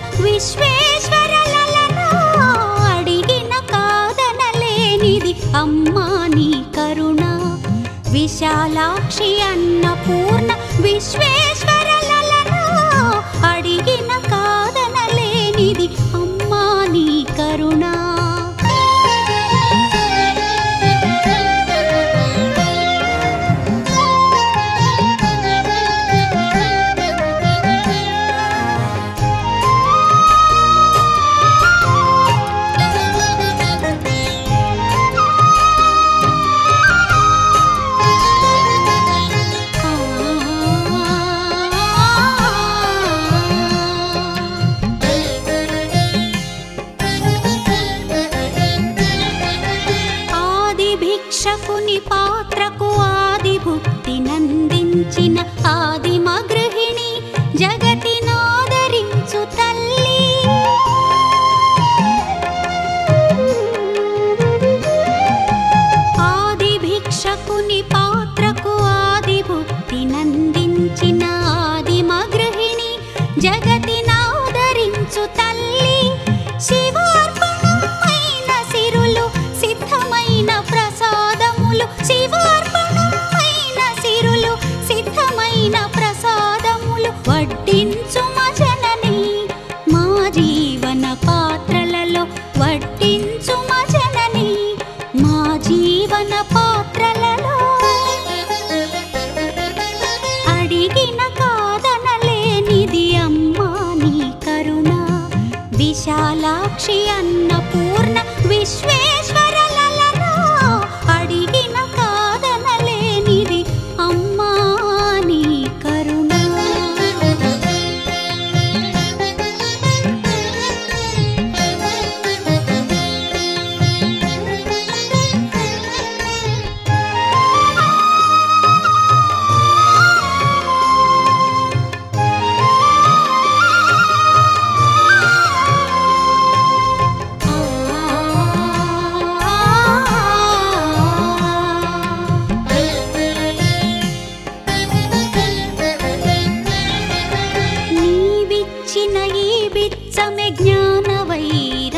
విశ్వేశ్వరలలనా అడిగిన కాదనలేనిది అమ్మా నీ కరుణ విశాలాక్షి అన్నపూర్ణ విశ్వేశ్వరలలనా అడిగిన కాదనలేనిది అమ్మా నీ కరుణ భిక్షకుని పాత్రకు ఆది భుక్తి నందించిన ఆదిమ గృహిణి జగతినాదరించు తల్లి ఆది భిక్షకుని పాత్రకు ఆది భుక్తి నందించిన ఆదిమ గృహిణి జగతినాదరించు తల్లి శివార్పణమైన సిరులు సిద్ధమైన ప్రసాదములు శివార్పణమైన సిరులు సిద్ధమైన ప్రసాదములు వడ్డించు జనని మా జీవన పాత్రలలో వడ్డించు జనని మా జీవన పాత్రలలో అడిగిన కాదనలేనిది అమ్మా నీ కరుణ విశాలాక్షి అన్నపూర్ణ విశ్వేశ్వరలలనా అడిగిన కాదనలేనిది అమ్మా నీ కరుణ నీవిచ్చిన ఈ బిచ్చమె జ్ఞాన